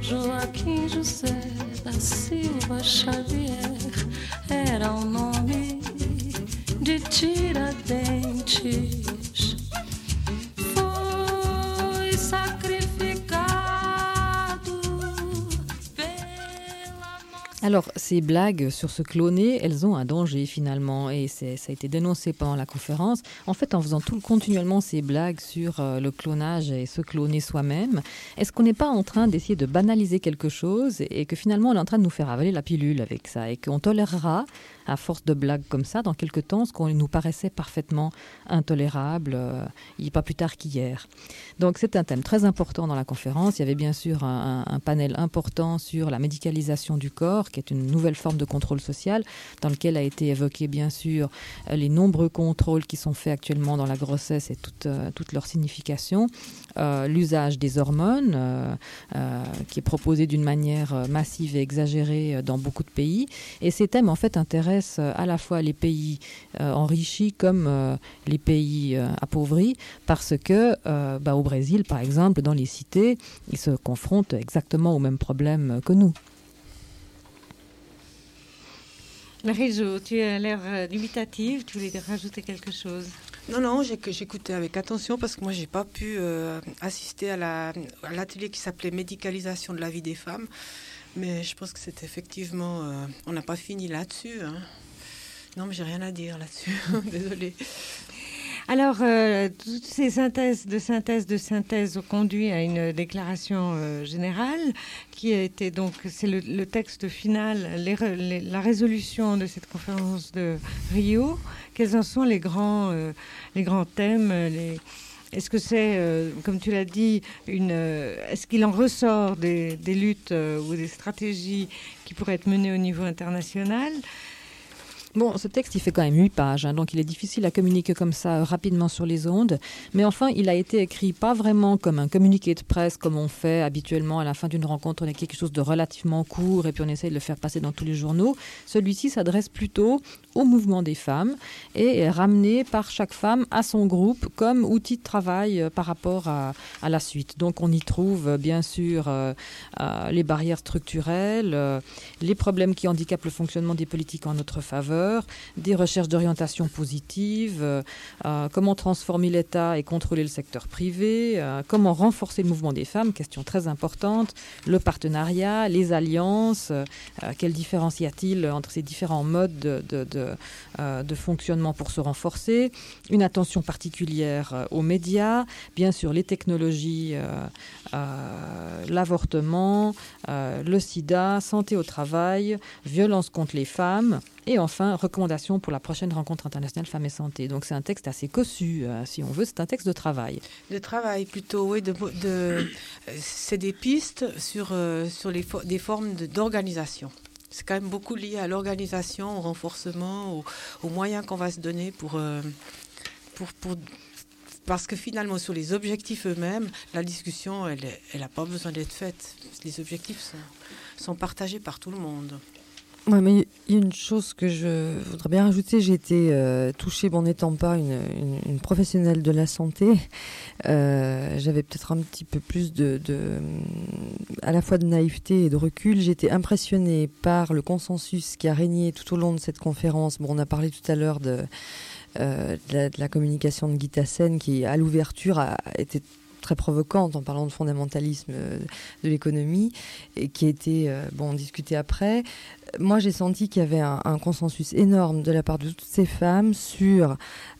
Joaquim José da Silva Xavier era o nome de Tiradentes. Foi sacrificado pela nossa... Alors, ces blagues sur se cloner, elles ont un danger finalement, et ça a été dénoncé pendant la conférence. En fait, en faisant continuellement ces blagues sur le clonage et se cloner soi-même, est-ce qu'on n'est pas en train d'essayer de banaliser quelque chose et que finalement on est en train de nous faire avaler la pilule avec ça et qu'on tolérera, à force de blagues comme ça, dans quelques temps, ce qu'on nous paraissait parfaitement intolérable, pas plus tard qu'hier. Donc c'est un thème très important dans la conférence. Il y avait bien sûr un panel important sur la médicalisation du corps, qui est une nouvelle forme de contrôle social, dans lequel a été évoqué bien sûr les nombreux contrôles qui sont faits actuellement dans la grossesse et toute leur signification, l'usage des hormones, qui est proposé d'une manière massive et exagérée dans beaucoup de pays. Et ces thèmes en fait intéressent à la fois les pays enrichis comme les pays appauvris, parce que au Brésil, par exemple, dans les cités, ils se confrontent exactement aux mêmes problèmes que nous. Marie-Jo, tu as l'air dubitative, tu voulais rajouter quelque chose? Non, j'écoutais avec attention parce que moi, j'ai pas pu assister à l'atelier qui s'appelait Médicalisation de la vie des femmes. Mais je pense que c'est effectivement... on n'a pas fini là-dessus. Hein. Non, mais j'ai rien à dire là-dessus. Désolée. Alors, toutes ces synthèses ont conduit à une déclaration générale qui a été donc, c'est le texte final, la résolution de cette conférence de Rio. Quels en sont les grands thèmes Est-ce que c'est, comme tu l'as dit, est-ce qu'il en ressort des luttes ou des stratégies qui pourraient être menées au niveau international ? Bon, ce texte, il fait quand même 8 pages, donc il est difficile à communiquer comme ça rapidement sur les ondes. Mais enfin, il a été écrit pas vraiment comme un communiqué de presse, comme on fait habituellement à la fin d'une rencontre. On a quelque chose de relativement court et puis on essaye de le faire passer dans tous les journaux. Celui-ci s'adresse plutôt au mouvement des femmes et est ramené par chaque femme à son groupe comme outil de travail par rapport à la suite. Donc on y trouve bien sûr les barrières structurelles, les problèmes qui handicapent le fonctionnement des politiques en notre faveur, des recherches d'orientation positive, comment transformer l'État et contrôler le secteur privé, comment renforcer le mouvement des femmes, question très importante, le partenariat, les alliances, quelle différence y a-t-il entre ces différents modes de fonctionnement pour se renforcer, une attention particulière aux médias, bien sûr les technologies, l'avortement, le sida, santé au travail, violence contre les femmes. Et enfin, recommandations pour la prochaine rencontre internationale Femmes et Santé. Donc c'est un texte assez cossu, si on veut, c'est un texte de travail. De travail plutôt, oui. C'est des pistes sur des formes d'organisation. C'est quand même beaucoup lié à l'organisation, au renforcement, aux moyens qu'on va se donner pour parce que finalement, sur les objectifs eux-mêmes, la discussion, elle n'a pas besoin d'être faite. Les objectifs sont partagés par tout le monde. Oui, mais il y a une chose que je voudrais bien rajouter. J'ai été touchée, n'étant pas une professionnelle de la santé. J'avais peut-être un petit peu plus à la fois de naïveté et de recul. J'ai été impressionnée par le consensus qui a régné tout au long de cette conférence. On a parlé tout à l'heure de la communication de Guy Tassen qui, à l'ouverture, a été très provocante en parlant de fondamentalisme de l'économie et qui a été discuté après. Moi, j'ai senti qu'il y avait un consensus énorme de la part de toutes ces femmes sur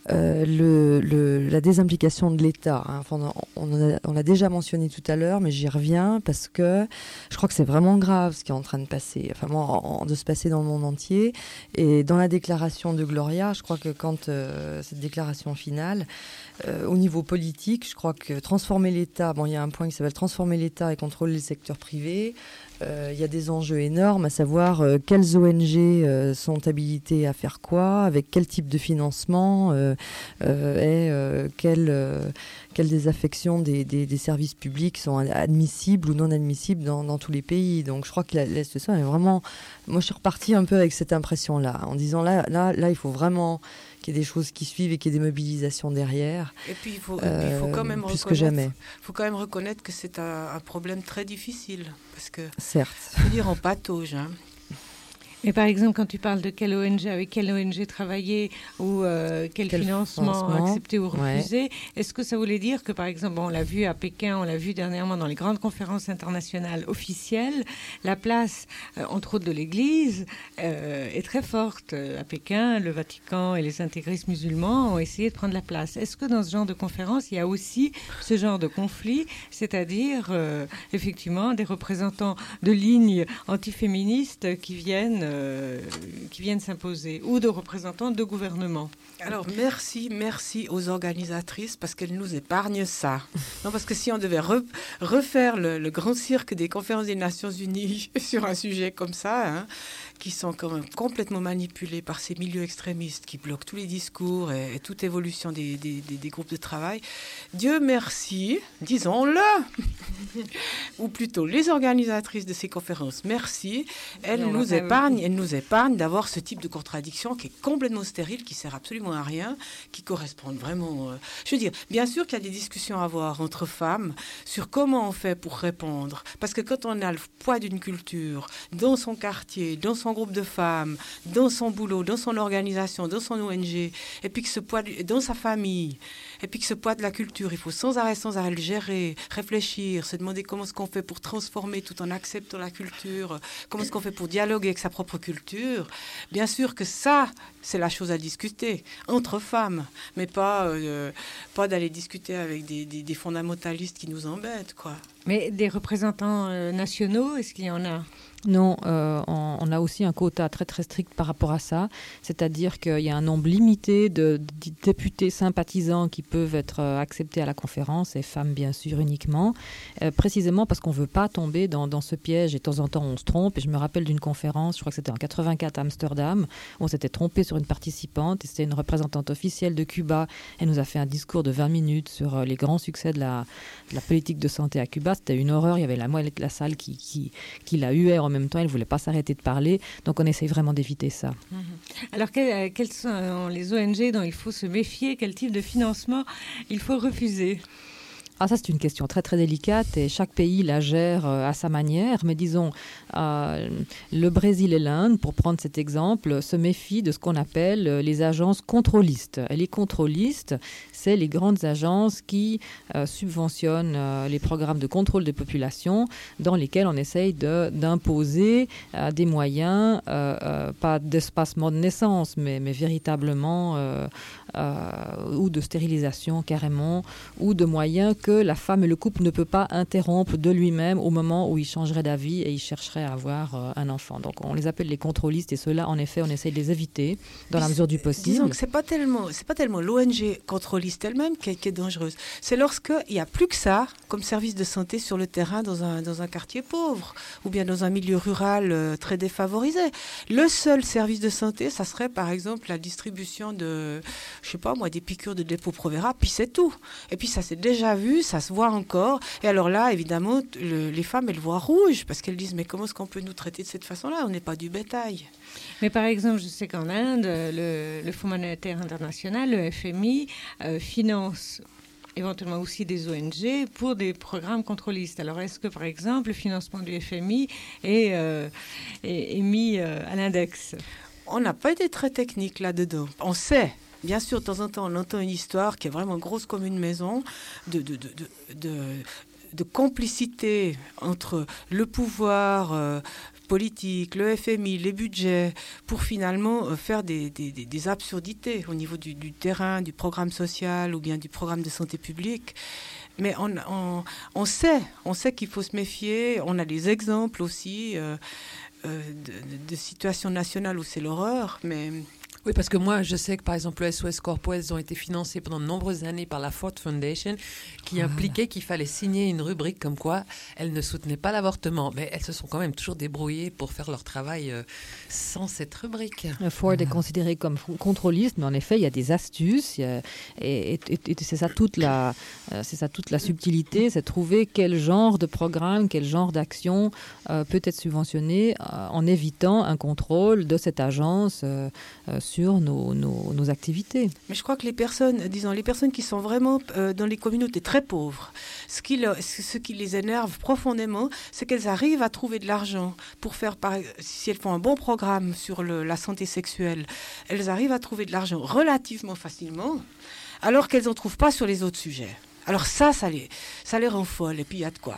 la désimplication de l'État. Enfin, on l'a déjà mentionné tout à l'heure, mais j'y reviens parce que je crois que c'est vraiment grave ce qui est en train de passer, de se passer dans le monde entier. Et dans la déclaration de Gloria, je crois que quand cette déclaration finale, au niveau politique, je crois que transformer l'État, il y a un point qui s'appelle transformer l'État et contrôler le secteur privé. Il y a des enjeux énormes, à savoir quelles ONG sont habilitées à faire quoi, avec quel type de financement quelle désaffection des services publics sont admissibles ou non admissibles dans tous les pays. Donc je crois que la situation est vraiment... Moi je suis repartie un peu avec cette impression-là, en disant là il faut vraiment qu'il y ait des choses qui suivent et qu'il y ait des mobilisations derrière. Et puis il faut quand même plus que jamais. Faut quand même reconnaître que c'est un problème très difficile parce que, certes, je veux dire, on patauge. Hein. Et par exemple, quand tu parles de avec quelle ONG travailler ou quel financement accepter ou refuser, est-ce que ça voulait dire que, par exemple, on l'a vu à Pékin, on l'a vu dernièrement dans les grandes conférences internationales officielles, la place, entre autres de l'Église, est très forte. À Pékin, le Vatican et les intégristes musulmans ont essayé de prendre la place. Est-ce que dans ce genre de conférence, il y a aussi ce genre de conflit, c'est-à-dire, effectivement, des représentants de lignes antiféministes qui viennent s'imposer, ou de représentants de gouvernement? Alors, merci aux organisatrices, parce qu'elles nous épargnent ça. Non, parce que si on devait refaire le grand cirque des conférences des Nations Unies sur un sujet comme ça, hein, qui sont quand même complètement manipulés par ces milieux extrémistes qui bloquent tous les discours et toute évolution des groupes de travail, Dieu merci, disons-le, ou plutôt les organisatrices de ces conférences, merci, elles nous épargnent d'avoir ce type de contradiction qui est complètement stérile, qui sert absolument à rien, qui correspondent vraiment... je veux dire, bien sûr qu'il y a des discussions à avoir entre femmes sur comment on fait pour répondre, parce que quand on a le poids d'une culture dans son quartier, dans son groupe de femmes, dans son boulot, dans son organisation, dans son ONG, et puis que ce poids dans sa famille, et puis que ce poids de la culture, il faut sans arrêt le gérer, réfléchir, se demander comment est-ce qu'on fait pour transformer tout en acceptant la culture, comment est-ce qu'on fait pour dialoguer avec sa propre culture. Bien sûr que ça, c'est la chose à discuter entre femmes, mais pas d'aller discuter avec des fondamentalistes qui nous embêtent, quoi. Mais des représentants nationaux, est-ce qu'il y en a ? Non, on a aussi un quota très très strict par rapport à ça, c'est-à-dire qu'il y a un nombre limité de députés sympathisants qui peuvent être acceptés à la conférence, et femmes bien sûr uniquement, précisément parce qu'on ne veut pas tomber dans ce piège, et de temps en temps on se trompe. Et je me rappelle d'une conférence, je crois que c'était en 84 à Amsterdam, où on s'était trompé sur une participante, et c'était une représentante officielle de Cuba. Elle nous a fait un discours de 20 minutes sur les grands succès de la politique de santé à Cuba. C'était une horreur, il y avait la moitié de la salle qui la huait en même temps, elle ne voulait pas s'arrêter de parler, donc on essaye vraiment d'éviter ça. Alors quelles sont les ONG dont il faut se méfier, quel type de financement il faut refuser ? Ah, ça, c'est une question très, très délicate et chaque pays la gère à sa manière. Mais disons, le Brésil et l'Inde, pour prendre cet exemple, se méfient de ce qu'on appelle les agences contrôlistes. Et les contrôlistes, c'est les grandes agences qui subventionnent les programmes de contrôle des populations dans lesquels on essaye d'imposer des moyens, pas d'espacement de naissance, mais véritablement... ou de stérilisation carrément, ou de moyens que la femme et le couple ne peut pas interrompre de lui-même au moment où il changerait d'avis et il chercherait à avoir un enfant. Donc on les appelle les contrôlistes, et ceux-là, en effet, on essaie de les éviter dans la mesure du possible. Disons que c'est pas tellement l'ONG contrôliste elle-même qui est dangereuse. C'est lorsqu'il n'y a plus que ça comme service de santé sur le terrain dans un quartier pauvre ou bien dans un milieu rural très défavorisé. Le seul service de santé, ça serait par exemple la distribution de... je sais pas moi, des piqûres de Depo-Provera, puis c'est tout. Et puis ça s'est déjà vu, ça se voit encore. Et alors là, évidemment, les femmes, elles voient rouge, parce qu'elles disent, mais comment est-ce qu'on peut nous traiter de cette façon-là ? On n'est pas du bétail. Mais par exemple, je sais qu'en Inde, le Fonds monétaire international, le FMI, finance éventuellement aussi des ONG pour des programmes contrôlistes. Alors, est-ce que, par exemple, le financement du FMI est mis à l'index ? On n'a pas été très technique là-dedans. On sait. Bien sûr, de temps en temps, on entend une histoire qui est vraiment grosse comme une maison, de complicité entre le pouvoir politique, le FMI, les budgets, pour finalement faire des absurdités au niveau du terrain, du programme social ou bien du programme de santé publique. Mais on sait qu'il faut se méfier. On a des exemples aussi de situations nationales où c'est l'horreur, mais... Oui, parce que moi, je sais que, par exemple, le SOS Corpo, elles ont été financées pendant de nombreuses années par la Ford Foundation, qui impliquait qu'il fallait signer une rubrique comme quoi elles ne soutenaient pas l'avortement. Mais elles se sont quand même toujours débrouillées pour faire leur travail sans cette rubrique. Ford est considéré comme contrôliste, mais en effet, il y a des astuces. Et c'est ça toute la subtilité, c'est trouver quel genre de programme, quel genre d'action peut être subventionné en évitant un contrôle de cette agence sur nos activités. Mais je crois que les personnes qui sont vraiment dans les communautés très pauvres, ce qui les énerve profondément, c'est qu'elles arrivent à trouver de l'argent pour faire, si elles font un bon programme sur la santé sexuelle, elles arrivent à trouver de l'argent relativement facilement, alors qu'elles n'en trouvent pas sur les autres sujets. Alors ça les rend folles, et puis il y a de quoi.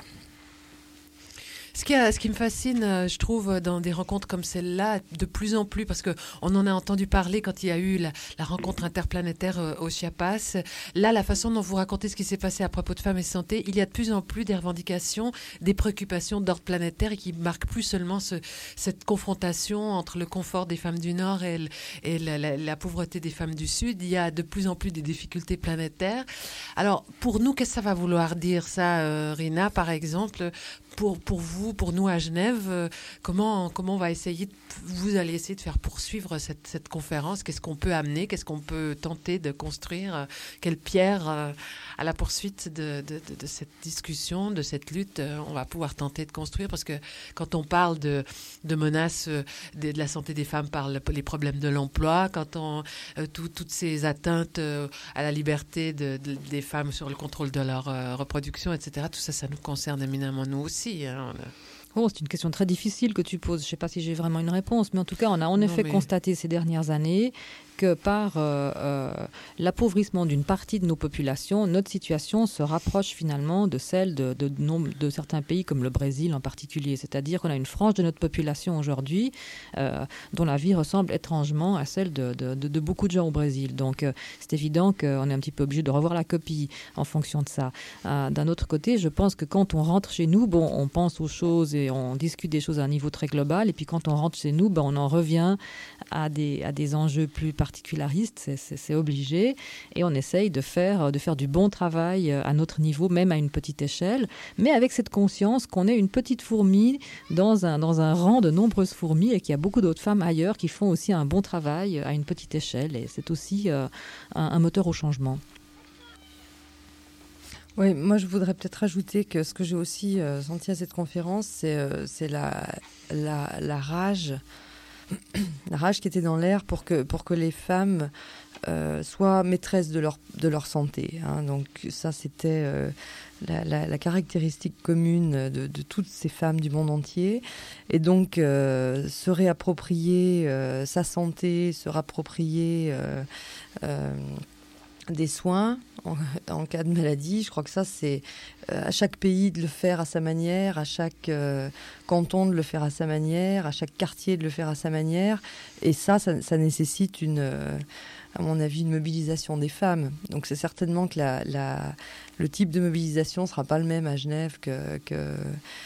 Ce qui me fascine, je trouve, dans des rencontres comme celle-là, de plus en plus, parce qu'on en a entendu parler quand il y a eu la rencontre interplanétaire au Chiapas. Là, la façon dont vous racontez ce qui s'est passé à propos de femmes et santé, il y a de plus en plus des revendications, des préoccupations d'ordre planétaire et qui marquent plus seulement cette confrontation entre le confort des femmes du Nord et la pauvreté des femmes du Sud. Il y a de plus en plus des difficultés planétaires. Alors, pour nous, qu'est-ce que ça va vouloir dire, ça, Rina, par exemple, pour vous, pour nous à Genève, comment on va essayer, vous allez essayer de faire poursuivre cette conférence? Qu'est-ce qu'on peut amener? Qu'est-ce qu'on peut tenter de construire? Quelle pierre à la poursuite de cette discussion, de cette lutte, on va pouvoir tenter de construire? Parce que quand on parle de menaces de la santé des femmes par les problèmes de l'emploi, quand toutes ces atteintes à la liberté des femmes sur le contrôle de leur reproduction, etc., tout ça, ça nous concerne éminemment nous aussi. Oh, c'est une question très difficile que tu poses. Je ne sais pas si j'ai vraiment une réponse, mais en tout cas, on a en effet constaté ces dernières années que par l'appauvrissement d'une partie de nos populations, notre situation se rapproche finalement de celle de certains pays comme le Brésil en particulier. C'est-à-dire qu'on a une frange de notre population aujourd'hui dont la vie ressemble étrangement à celle de beaucoup de gens au Brésil. Donc c'est évident qu'on est un petit peu obligé de revoir la copie en fonction de ça. D'un autre côté, je pense que quand on rentre chez nous, on pense aux choses et on discute des choses à un niveau très global. Et puis quand on rentre chez nous, on en revient à des enjeux plus particularistes, c'est obligé, et on essaye de faire du bon travail à notre niveau, même à une petite échelle, mais avec cette conscience qu'on est une petite fourmi dans un rang de nombreuses fourmis et qu'il y a beaucoup d'autres femmes ailleurs qui font aussi un bon travail à une petite échelle, et c'est aussi un moteur au changement. Oui, moi je voudrais peut-être ajouter que ce que j'ai aussi senti à cette conférence, c'est la rage. La rage qui était dans l'air pour que les femmes soient maîtresses de leur santé. Hein. Donc ça, c'était la caractéristique commune de toutes ces femmes du monde entier. Et donc, se réapproprier sa santé, se réapproprier des soins en cas de maladie. Je crois que ça, c'est à chaque pays de le faire à sa manière, à chaque canton de le faire à sa manière, à chaque quartier de le faire à sa manière. Et ça nécessite à mon avis, une mobilisation des femmes. Donc c'est certainement que le type de mobilisation ne sera pas le même à Genève que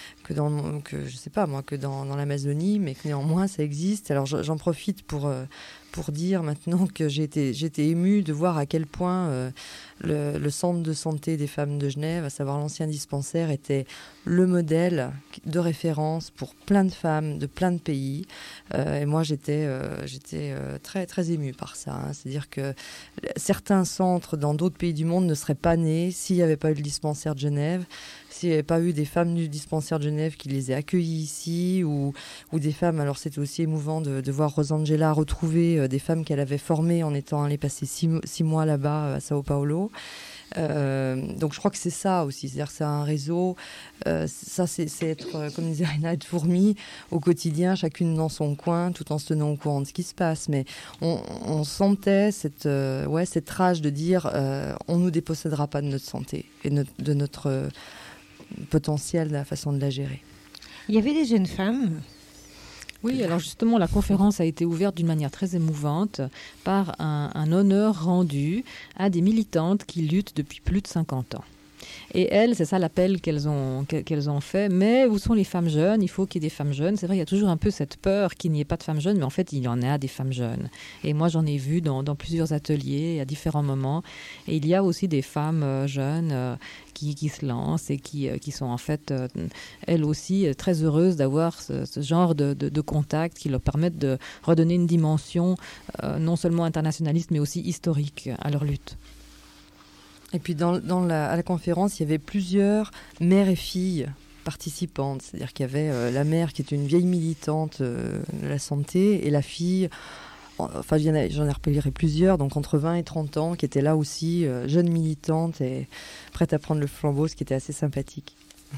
je sais pas moi, que dans l'Amazonie, mais que néanmoins ça existe. Alors j'en profite pour dire maintenant que j'ai été émue de voir à quel point le centre de santé des femmes de Genève, à savoir l'ancien dispensaire, était le modèle de référence pour plein de femmes de plein de pays. Et moi, j'étais très, très émue par ça. Hein. C'est-à-dire que certains centres dans d'autres pays du monde ne seraient pas nés s'il n'y avait pas eu le dispensaire de Genève, s'il n'y avait pas eu des femmes du dispensaire de Genève qui les aient accueillies ici, ou des femmes. Alors c'était aussi émouvant de voir Rosangela retrouver des femmes qu'elle avait formées en étant allée passer 6 mois là-bas à Sao Paulo. Donc je crois que c'est ça aussi, c'est-à-dire que c'est un réseau, ça c'est être, comme disait Rina, être fourmi au quotidien, chacune dans son coin, tout en se tenant au courant de ce qui se passe. Mais on sentait cette rage de dire on nous dépossédera pas de notre santé et de notre potentiel, de la façon de la gérer. Il y avait des jeunes femmes. Oui, alors justement, la conférence a été ouverte d'une manière très émouvante par un honneur rendu à des militantes qui luttent depuis plus de 50 ans. Et elles, c'est ça l'appel qu'elles ont fait. Mais où sont les femmes jeunes? Il faut qu'il y ait des femmes jeunes. C'est vrai, il y a toujours un peu cette peur qu'il n'y ait pas de femmes jeunes, mais en fait, il y en a des femmes jeunes. Et moi, j'en ai vu dans plusieurs ateliers à différents moments. Et il y a aussi des femmes jeunes qui se lancent et qui sont en fait, elles aussi, très heureuses d'avoir ce genre de contact qui leur permettent de redonner une dimension non seulement internationaliste, mais aussi historique à leur lutte. Et puis à la conférence, il y avait plusieurs mères et filles participantes. C'est-à-dire qu'il y avait la mère qui était une vieille militante de la santé et la fille enfin j'en ai repéré plusieurs, donc entre 20 et 30 ans, qui étaient là aussi, jeunes militantes et prêtes à prendre le flambeau, ce qui était assez sympathique.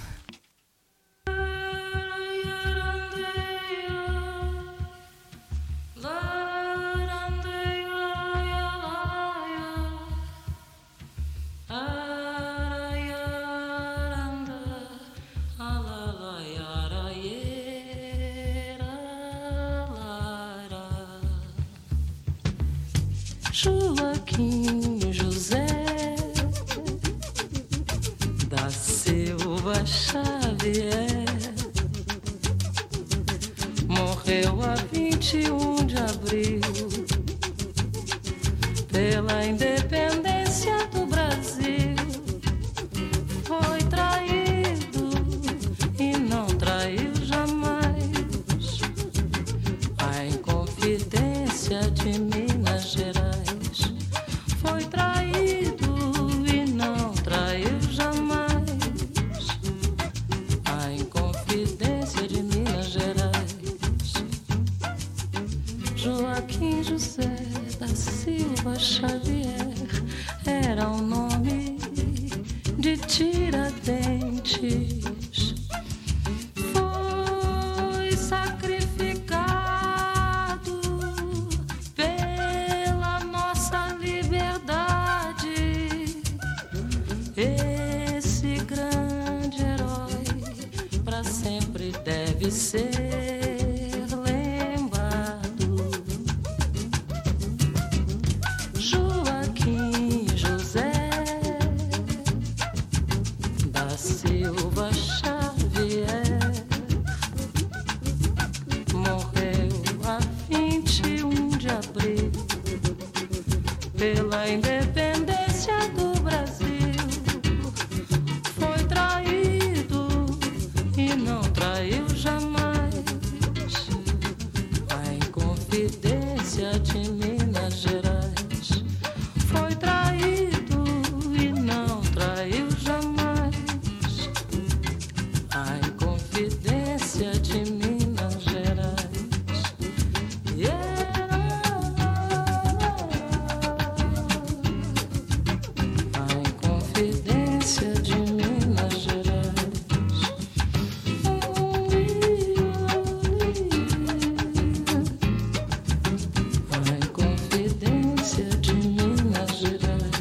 Joaquim José da Silva Xavier morreu a 21 de abril pela independência do Brasil. Foi traído e não traiu jamais a Inconfidência de Minas Gerais. Foi traído e não traiu jamais a Inconfidência de Minas Gerais. Joaquim José da Silva Xavier era o nome de Tiradentes. Foi sacrificado pela nossa liberdade. Esse grande herói para sempre deve ser lembrado. Joaquim José da Silva Xavier morreu a 21 de abril pela independência do Brasil. Foi traído e não traiu jamais a Inconfidência de Minas Gerais. Foi traído e não traiu jamais a Inconfidência de Minas Gerais. A Inconfidência de Minas Gerais. A Inconfidência de Minas Gerais.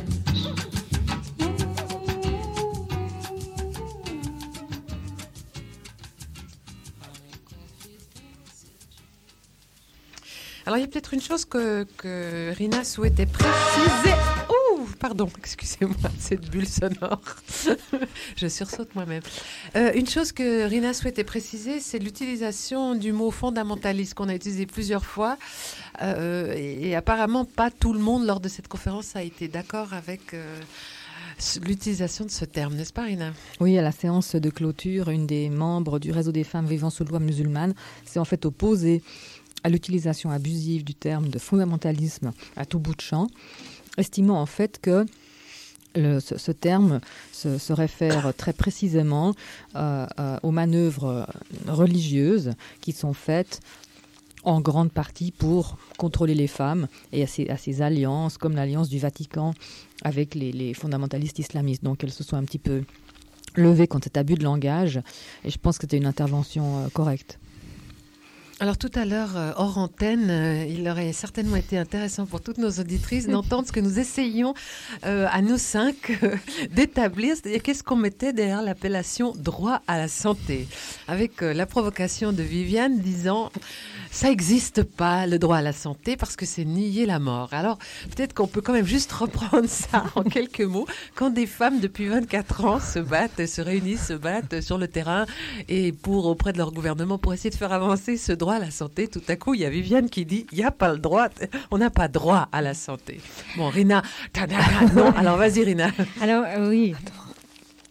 Alors, il y a peut-être une chose que Rina souhaitait préciser. Ouh, pardon, excusez-moi, cette bulle sonore. Je sursaute moi-même. Une chose que Rina souhaitait préciser, c'est l'utilisation du mot fondamentaliste qu'on a utilisé plusieurs fois. Et apparemment, pas tout le monde, lors de cette conférence, a été d'accord avec l'utilisation de ce terme, n'est-ce pas, Rina? Oui, à la séance de clôture, une des membres du réseau des femmes vivant sous loi musulmane s'est en fait opposée à l'utilisation abusive du terme de fondamentalisme à tout bout de champ, estimant en fait que ce terme se réfère très précisément aux manœuvres religieuses qui sont faites en grande partie pour contrôler les femmes et à ces alliances comme l'alliance du Vatican avec les fondamentalistes islamistes. Donc elles se sont un petit peu levées contre cet abus de langage et je pense que c'était une intervention correcte. Alors tout à l'heure, hors antenne, il aurait certainement été intéressant pour toutes nos auditrices d'entendre ce que nous essayons à nous cinq d'établir, c'est-à-dire qu'est-ce qu'on mettait derrière l'appellation droit à la santé, avec la provocation de Viviane disant ça n'existe pas le droit à la santé parce que c'est nier la mort. Alors peut-être qu'on peut quand même juste reprendre ça en quelques mots. Quand des femmes depuis 24 ans se réunissent, se battent sur le terrain et auprès de leur gouvernement pour essayer de faire avancer ce droit à la santé, tout à coup il y a Viviane qui dit il n'y a pas le droit, on n'a pas droit à la santé. Bon, Rina, non, alors vas-y Rina. Alors oui.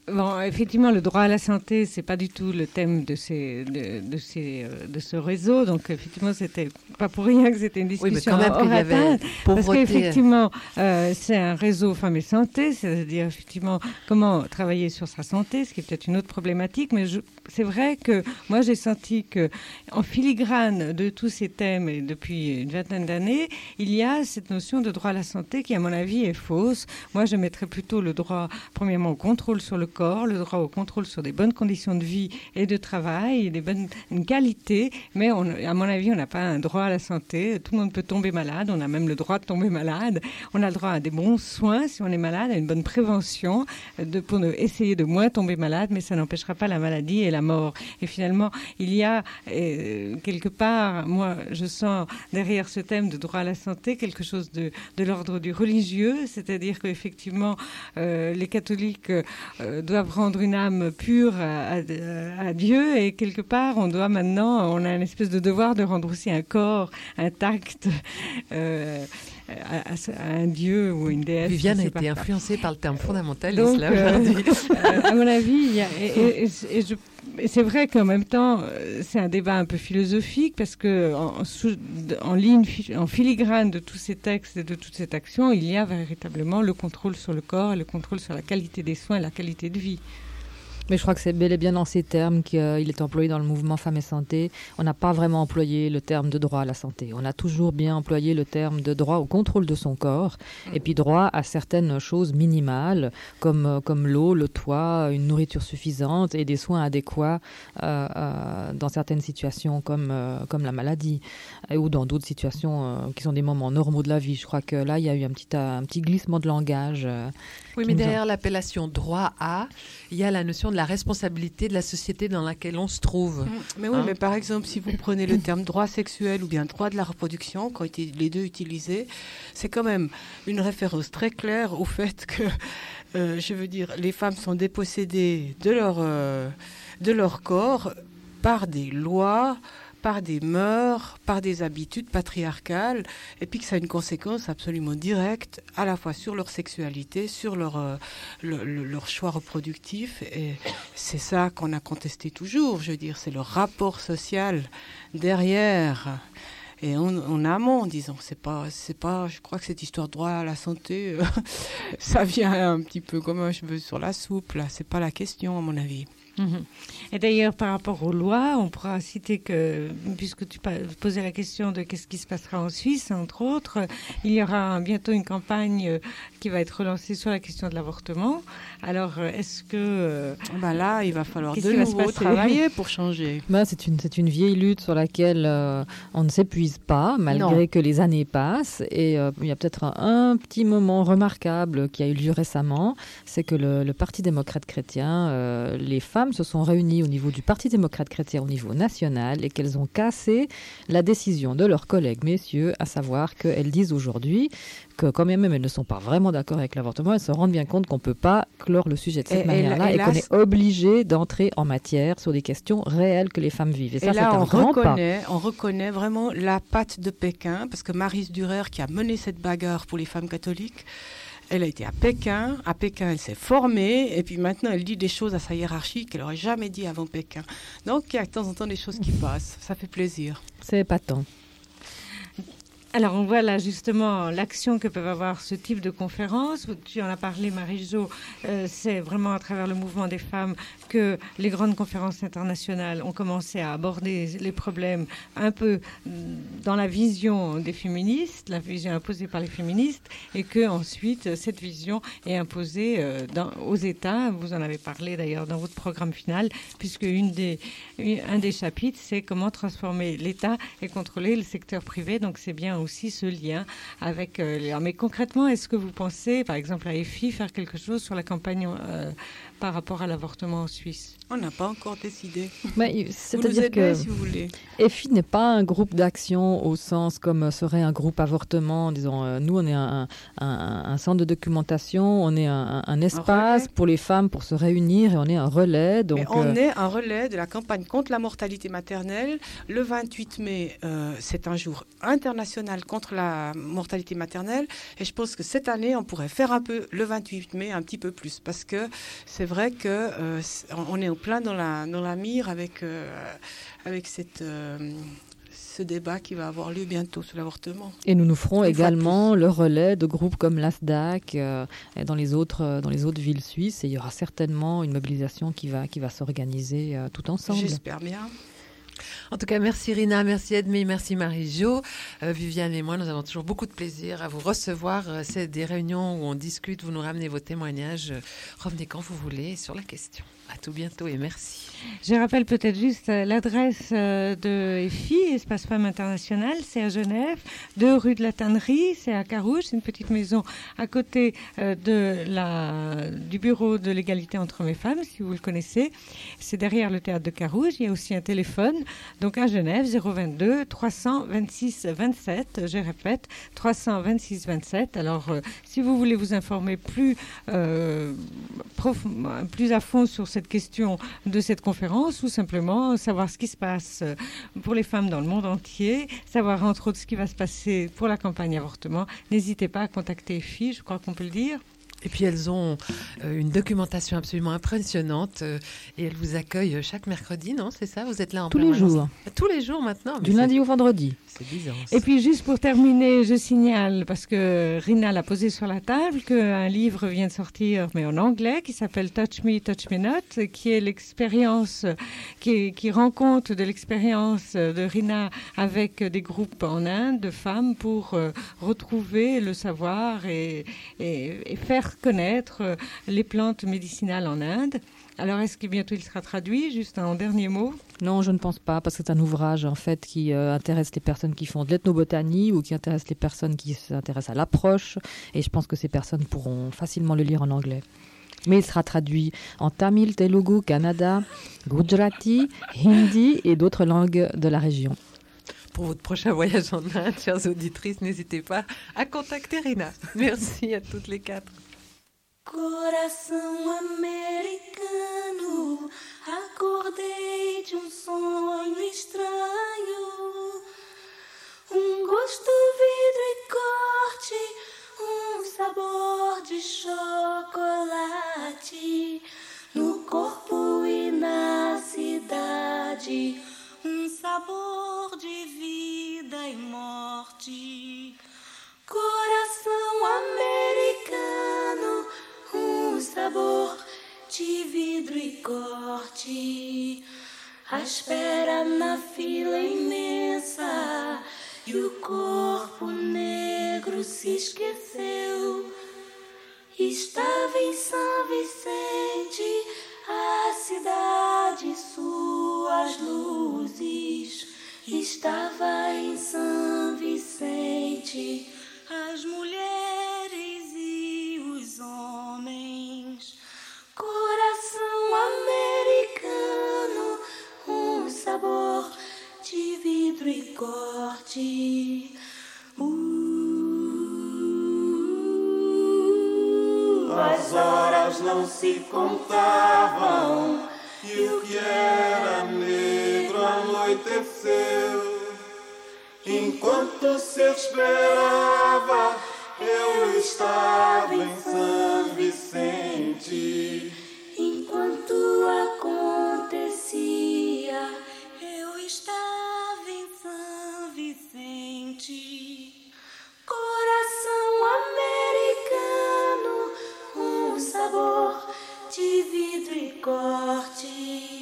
Bon, effectivement, le droit à la santé, c'est pas du tout le thème de ce réseau. Donc, effectivement, c'était pas pour rien que c'était une discussion hors atteinte. Parce qu'effectivement, c'est un réseau femmes et santé, c'est-à-dire effectivement comment travailler sur sa santé, ce qui est peut-être une autre problématique. Mais c'est vrai que moi, j'ai senti que en filigrane de tous ces thèmes et depuis une vingtaine d'années, il y a cette notion de droit à la santé qui, à mon avis, est fausse. Moi, je mettrais plutôt le droit, premièrement, au contrôle sur le corps, le droit au contrôle sur des bonnes conditions de vie et de travail, et une qualité, mais à mon avis, on n'a pas un droit à la santé. Tout le monde peut tomber malade, on a même le droit de tomber malade. On a le droit à des bons soins si on est malade, à une bonne prévention pour essayer de moins tomber malade, mais ça n'empêchera pas la maladie et la mort. Et finalement, il y a quelque part, moi, je sens derrière ce thème de droit à la santé quelque chose de l'ordre du religieux, c'est-à-dire qu'effectivement, les catholiques doivent rendre une âme pure à Dieu, et quelque part on a une espèce de devoir de rendre aussi un corps intact à un dieu ou une déesse. Viviane a été influencée par le terme fondamentaliste aujourd'hui. À mon avis, et c'est vrai qu'en même temps, c'est un débat un peu philosophique, parce que en filigrane de tous ces textes et de toute cette action, il y a véritablement le contrôle sur le corps et le contrôle sur la qualité des soins et la qualité de vie. Mais je crois que c'est bel et bien dans ces termes qu'il est employé dans le mouvement Femmes et Santé. On n'a pas vraiment employé le terme de droit à la santé. On a toujours bien employé le terme de droit au contrôle de son corps, et puis droit à certaines choses minimales, comme l'eau, le toit, une nourriture suffisante et des soins adéquats dans certaines situations comme la maladie, ou dans d'autres situations qui sont des moments normaux de la vie. Je crois que là, il y a eu un petit glissement de langage. Oui, mais derrière l'appellation droit à, il y a la notion de la responsabilité de la société dans laquelle on se trouve. Mais oui, mais par exemple, si vous prenez le terme droit sexuel ou bien droit de la reproduction, quand les deux utilisés, c'est quand même une référence très claire au fait que, je veux dire, les femmes sont dépossédées de leur corps par des lois, par des mœurs, par des habitudes patriarcales, et puis que ça a une conséquence absolument directe, à la fois sur leur sexualité, sur leur choix reproductif, et c'est ça qu'on a contesté toujours, je veux dire, c'est le rapport social derrière, et en amont, disons, c'est pas, je crois que cette histoire de droit à la santé, ça vient un petit peu comme un cheveu sur la soupe, là, c'est pas la question, à mon avis. Et d'ailleurs, par rapport aux lois, on pourra citer que, puisque tu posais la question de qu'est-ce qui se passera en Suisse, entre autres, il y aura bientôt une campagne qui va être relancée sur la question de l'avortement. Alors, est-ce que... là, il va falloir de nouveau travailler pour changer. C'est une vieille lutte sur laquelle on ne s'épuise pas, malgré que les années passent. Et il y a peut-être un petit moment remarquable qui a eu lieu récemment, c'est que le Parti démocrate chrétien, les femmes se sont réunies au niveau du Parti démocrate chrétien au niveau national, et qu'elles ont cassé la décision de leurs collègues messieurs, à savoir qu'elles disent aujourd'hui que quand même elles ne sont pas vraiment d'accord avec l'avortement, elles se rendent bien compte qu'on ne peut pas clore le sujet de cette manière-là, et qu'on est obligé d'entrer en matière sur des questions réelles que les femmes vivent. Et ça, là, c'est un grand pas. On reconnaît vraiment la patte de Pékin, parce que Maryse Dürer, qui a mené cette bagarre pour les femmes catholiques, elle a été à Pékin. À Pékin, elle s'est formée. Et puis maintenant, elle dit des choses à sa hiérarchie qu'elle n'aurait jamais dit avant Pékin. Donc, il y a de temps en temps des choses qui passent. Ça fait plaisir. C'est épatant. Alors, on voit là justement l'action que peuvent avoir ce type de conférences. Tu en as parlé, Marie-Jo. C'est vraiment à travers le mouvement des femmes que les grandes conférences internationales ont commencé à aborder les problèmes un peu dans la vision des féministes, la vision imposée par les féministes, et que ensuite cette vision est imposée aux États. Vous en avez parlé d'ailleurs dans votre programme final, puisque un des chapitres, c'est comment transformer l'État et contrôler le secteur privé. Donc c'est bien aussi ce lien avec mais concrètement, est-ce que vous pensez, par exemple à EFI, faire quelque chose sur la campagne par rapport à l'avortement en Suisse? On n'a pas encore décidé. C'est-à-dire que si vous voulez. EFI n'est pas un groupe d'action au sens comme serait un groupe avortement. Disons, nous, on est un centre de documentation, on est un espace pour les femmes pour se réunir, et on est un relais. Donc, on est un relais de la campagne contre la mortalité maternelle. Le 28 mai, c'est un jour international nationale contre la mortalité maternelle. Et je pense que cette année, on pourrait faire un peu le 28 mai, un petit peu plus. Parce que c'est vrai qu'on est en plein dans la mire avec ce débat qui va avoir lieu bientôt sur l'avortement. Et nous ferons également le relais de groupes comme l'ASDAC dans les autres villes suisses. Et il y aura certainement une mobilisation qui va s'organiser tout ensemble. J'espère bien. En tout cas, merci Rina, merci Edmé, merci Marie-Jo. Viviane et moi, nous avons toujours beaucoup de plaisir à vous recevoir. C'est des réunions où on discute, vous nous ramenez vos témoignages. Revenez quand vous voulez sur la question. À tout bientôt et merci. Je rappelle peut-être juste l'adresse de EFI, Espace Femmes International, c'est à Genève, 2 rue de la Tannerie, c'est à Carouge, c'est une petite maison à côté du bureau de l'égalité entre hommes et femmes, si vous le connaissez. C'est derrière le théâtre de Carouge, il y a aussi un téléphone, donc à Genève, 022 326 27, je répète, 326 27. Alors, si vous voulez vous informer plus à fond sur cette question de cette conférence ou simplement savoir ce qui se passe pour les femmes dans le monde entier, savoir entre autres ce qui va se passer pour la campagne avortement, n'hésitez pas à contacter EFI, je crois qu'on peut le dire. Et puis elles ont une documentation absolument impressionnante et elles vous accueillent chaque mercredi, non? C'est ça? Vous êtes là en permanence? Tous les jours. Tous les jours maintenant? Du lundi au vendredi. C'est bizarre. Et puis juste pour terminer, je signale, parce que Rina l'a posé sur la table, qu'un livre vient de sortir, mais en anglais, qui s'appelle Touch Me Not, qui est l'expérience, qui rend compte de l'expérience de Rina avec des groupes en Inde de femmes pour retrouver le savoir et faire connaître les plantes médicinales en Inde. Alors, est-ce que bientôt il sera traduit? Juste un dernier mot. Non, je ne pense pas, parce que c'est un ouvrage en fait qui intéresse les personnes qui font de l'ethnobotanie ou qui intéresse les personnes qui s'intéressent à l'approche. Et je pense que ces personnes pourront facilement le lire en anglais. Mais il sera traduit en tamil, telugu, kannada, gujarati, hindi et d'autres langues de la région. Pour votre prochain voyage en Inde, chères auditrices, n'hésitez pas à contacter Rina. Merci à toutes les 4. Coração americano, acordei de sonho estranho, gosto, vidro e corte, sabor de chocolate, no corpo e na cidade, sabor de vida e morte. Coração americano, sabor de vidro e corte, a espera na fila imensa e o corpo negro se esqueceu. Estava em São Vicente, a cidade, suas luzes. Estava em São Vicente, as mulheres e os homens. Coração americano, sabor de vidro e corte. As horas não se contavam e o que era negro anoiteceu. Enquanto se esperava, eu estava em São Vicente. Enquanto acontecia, eu estava em São Vicente. Coração americano, sabor de vidro e corte.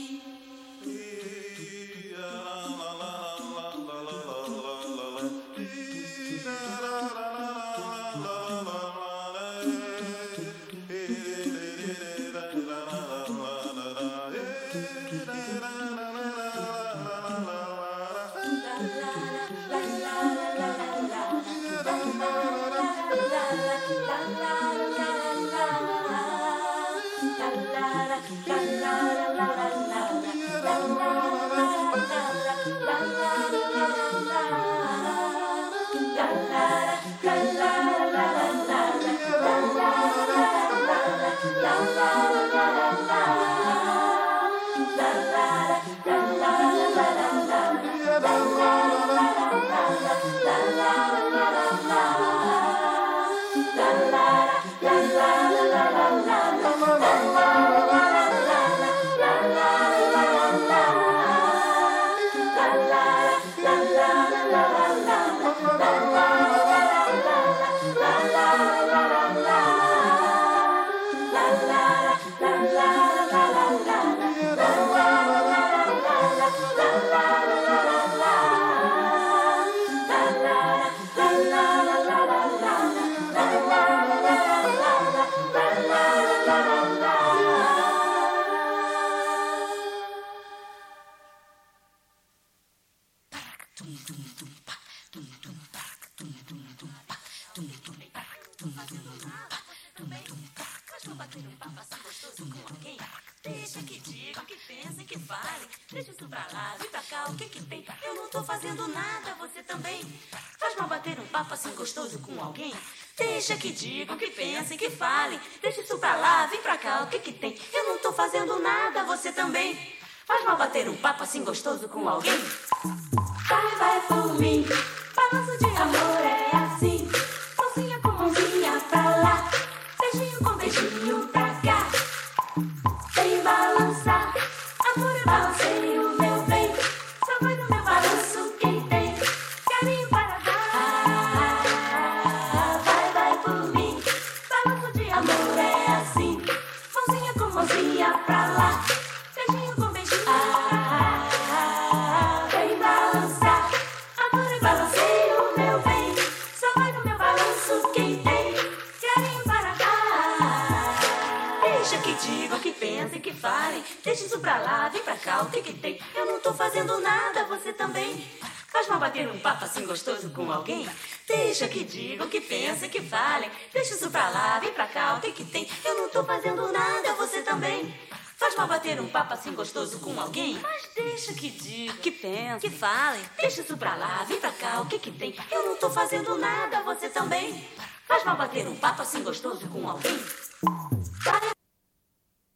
La la la la la Deixa que digam, que pensem, que falem. Deixa isso pra lá, vem pra cá, o que que tem? Eu não tô fazendo nada, você também. Faz mal bater um papo assim gostoso com alguém? Deixa que digam, que pensem, que falem. Deixa isso pra lá, vem pra cá, o que que tem? Eu não tô fazendo nada, você também. Faz mal bater um papo assim gostoso com alguém? Vai por mim, balanço de amor é assim. Mãozinha com mãozinha pra lá, beijinho com beijinho pra cá. Vem balançar, amor eu balancei o meu bem. Só vai no meu balanço quem tem carinho para dar. Vai por mim, balanço de amor é assim. Mãozinha com mãozinha pra lá, beijinho com beijinho pra cá. Vem balançar, amor eu balancei o meu bem. Só vai no meu balanço quem tem carinho para dar. Deixa que digam, que pensem, que falem. Deixa isso pra lá, vem pra cá, o que que tem? Eu não tô fazendo nada, você também. Faz mal bater um papo assim gostoso com alguém? Deixa que digam, que pensem, que falem. Deixa isso pra lá, vem pra cá, o que que tem? Eu não tô fazendo nada, você também. Faz mal bater um papo assim gostoso com alguém? Mas deixa que digam, que pensem, que falem. Deixa isso pra lá, vem pra cá, o que que tem? Eu não tô fazendo nada, você também. Faz mal bater um papo assim gostoso com alguém?